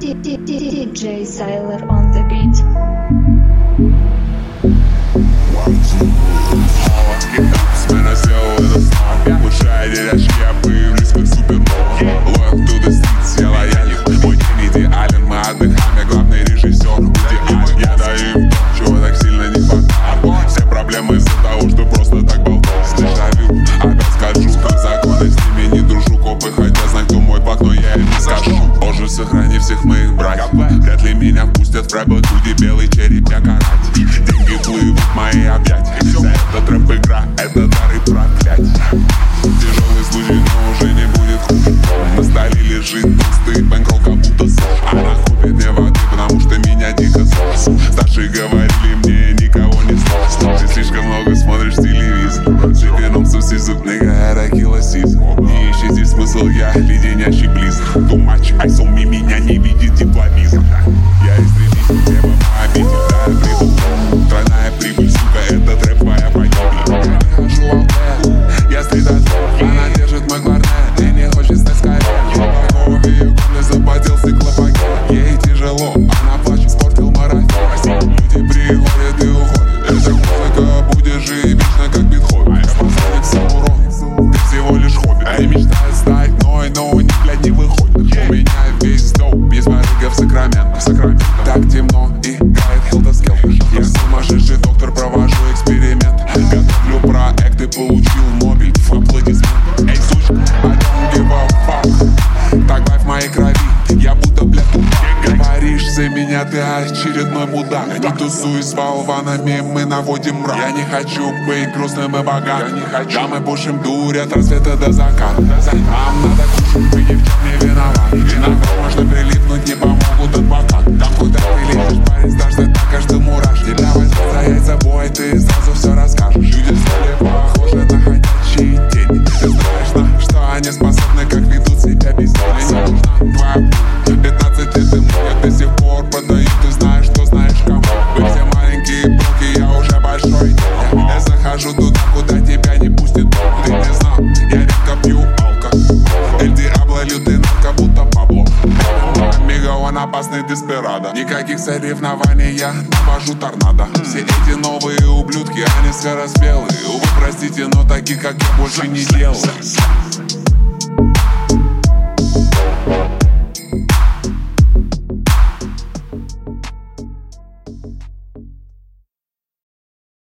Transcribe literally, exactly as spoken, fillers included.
ди джей Siler on the beat. Смена сделал это снова. Лучшая дерячка, я появлюсь как супернова. Loyal to the streets, я лоялен. Мой день идеален, мы отдыхаем, главный режиссер идеален. Я даю им то, чего так сильно не хватает. Все проблемы из-за того, что просто так болтаю. Дежавю, опять скажу, что законы с ними не дружу. Копы хотят знать, кто мой пак, но я им не скажу. Боже, сохрани всех моих братьев. Вряд ли меня впустят в рэп, где белый череп я карать. Деньги плывут в мои объятия. Вся эта трэп-игра, это дар и проклятие. Тяжелый случай, но уже не будет хуже. На столе лежит толстый бэнкролл, как будто сушь. Она купит мне воды, потому что меня дико зло. Старшие говорили мне, никого не слышно. Ты слишком много смотришь телевизор. Ты вином сусизук, nigga, это кило сизм. Не ищи здесь смысл, я леденящий близок. Too much ice on me, меня не видит тепловизор. Я истребитель, небо по обитель, да, я прибыл. Тройная прибыль, сука, это трэп, твоя погибель. Я не хожу в алтер, я стрит-ат. Она держит мой кларнет и не хочет стать скорее. Ебаков, ее горле запотел стеклопакет. Ей тяжело, она плачет, спортил мораль. Люди приходят и уходят. Эта музыка будет жить вечно, как Бетховен. Я посланник Саурон, ты всего лишь хобби. А я мечтаю стать ной, но не, блядь, не выходит. У меня весь доп, есть барыга в Сакраменто. Так темно, играет хелтоскел. Я сумасшедший доктор, провожу эксперимент. Готовлю проект и получил Нобель. Аплодисмент. Эй, сучка, I don't give a fuck. Так в моей крови, я будто, блядь, тупак. Говоришь за меня, ты очередной мудак. Не тусуй с болванами, мы наводим мрак. Я не хочу быть грустным и богатым. Я не хочу. Да мы пушим дурь от рассвета до заката. Нам надо кушать, мы ни в чем не виноваты. Иногда можно прилипнуть, не помогут адвокаты. Там куда ты лезешь, парень, страшно так каждый мураш. Тебя возьмут за яйца бой, ты сразу все расскажешь. Люди стали похожи на ходячие тени. Ты знаешь, на что они способны, как ведут себя без них. Мне нужна твоя путь. пятнадцать лет и много до сих пор продаю. Ты знаешь, что знаешь кому. Вы все маленькие бруки, я уже большой. Я, я захожу туда, куда тебя не пустит. Ты не знал, я редко пью алко. Эль Диабло, лютый нарко, будто Пабло. Амиго, он опасный деспирадо. Никаких соревнований, я навожу торнадо. Все эти новые ублюдки, они скороспелые. Увы, простите, но таких, как я, больше не делаю.